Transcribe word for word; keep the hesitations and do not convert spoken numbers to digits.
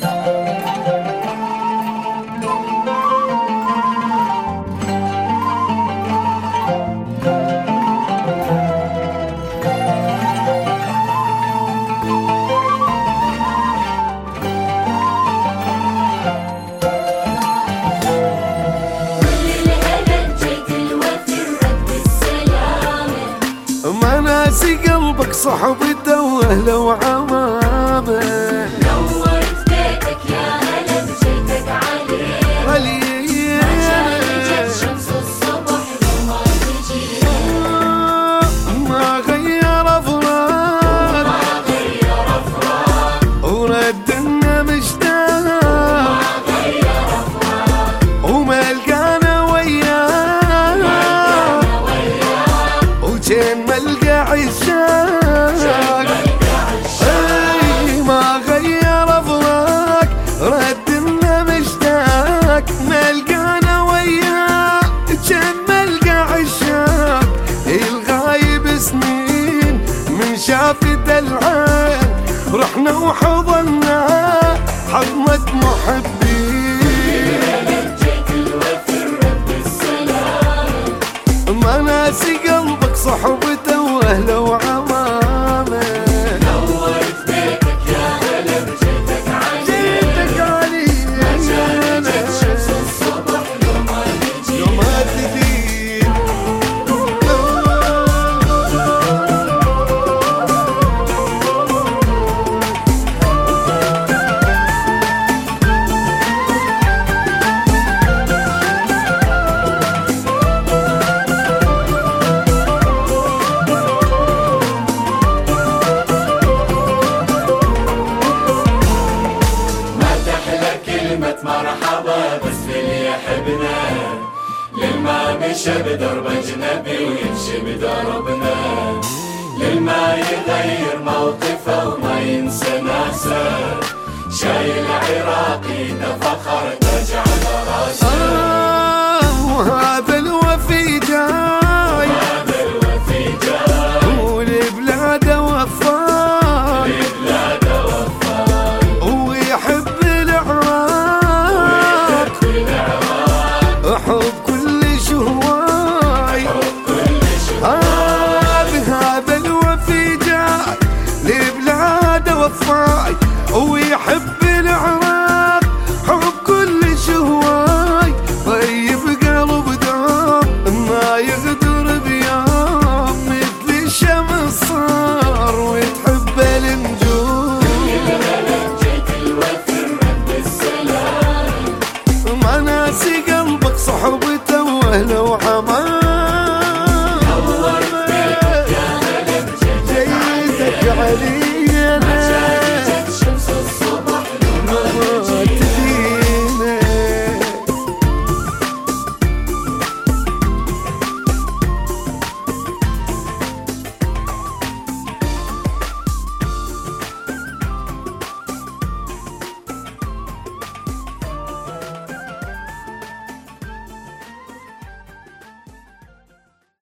مناسي قلبك صحبته واهله وعمامه، نورت بيتك يا هلا بجيتك علي علي عشان شمس الصبح لما تجي ما غير افراق ما غير افراق وردنا مشتاق ما غير افراق وما لقانا وياه وجين ما لقى عشاق اي ما غير افراق ردنا مشتاق ما لقانا وياه جين ما لقى عشاق الغايب سنين من شافة العين رحنا وحضنا حضنة محبين جيت الوفي رب السلام مناسي قلبك صحبته واهله وعمامه، نورت بيتك يا هلا بجيتك علي جيتك علي عشان شمس الصبح لما تجي يوم تدين مرحبا بس اللي يحبنا للما مشى بدرب اجنبي ويمشي بدربنا، للما يغير موقفه وما ينسى ناسه، شايل عراقي تفخر تاج على راسه. آه وهذا الوفي جاي هذا الوفي جاي ولبلاده وفاي لبلاده وفاي ويحب العراق حب كل شهواي هذا الوفي جاي لبلاده وفاي ويحب العراق حب كل شهواي طيب قلب دام ما يغدر بيوم مثل الشمس صار وتحب النجوم جيت الوفي رب السلام مناسي قلبك صحبته واهله وعمامه